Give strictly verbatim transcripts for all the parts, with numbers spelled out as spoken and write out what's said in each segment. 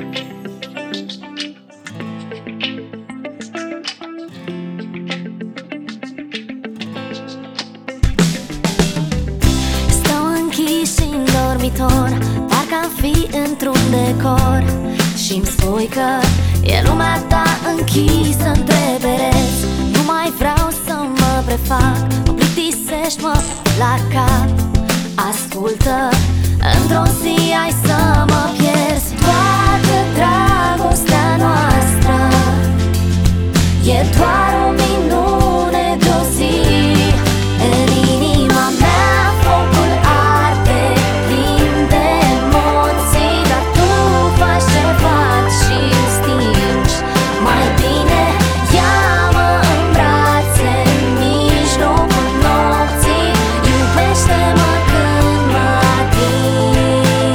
Stau închis în dormitor, parcă am fi într-un decor, și-mi spui că e lumea ta închisă între pereți. Nu mai vreau să mă prefac, mă plictisești, mă la cap. Ascultă, într-o zi ai să mă pierzi. Toată dragostea noastră e doar o minune de-o zi. În inima mea focul arde, plin de emoții, dar tu faci ce faci și îl stingi. Mai bine ia-mă în brațe în mijlocul nopții, iubește-mă când mă atingi.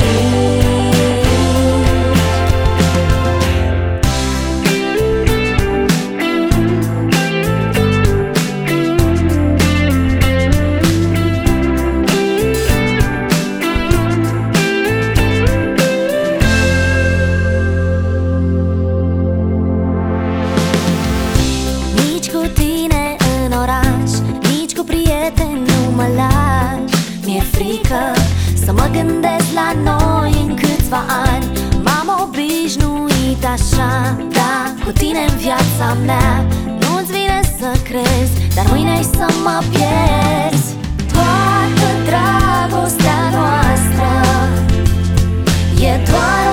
Nici cu tine în oraș, nici cu prieteni nu mă lași. Mi-e frică să mă gândesc la noi în câțiva ani. M-am obișnuit așa, da, cu tine în viața mea. Nu-ți vine să crezi, dar mâine ai să mă pierzi. Toată dragostea noastră e doar